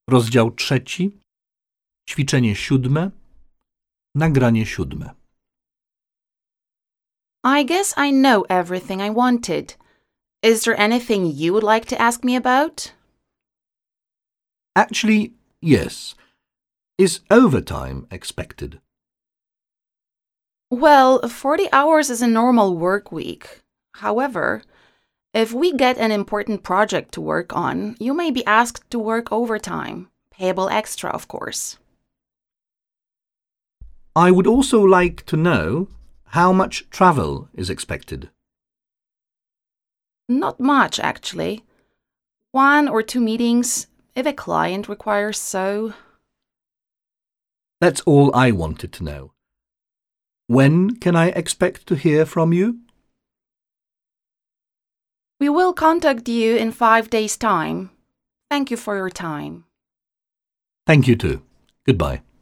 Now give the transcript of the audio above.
Rozdział 3. Ćwiczenie 7. Nagranie 7. I guess I know everything I wanted. Is there anything you would like to ask me about? Actually, yes. Is overtime expected? Well, 40 hours is a normal work week. However, if we get an important project to work on, you may be asked to work overtime, payable extra, of course. I would also like to know how much travel is expected. Not much, actually. 1 or 2 meetings, if a client requires so. That's all I wanted to know. When can I expect to hear from you? We will contact you in 5 days' time. Thank you for your time. Thank you too. Goodbye.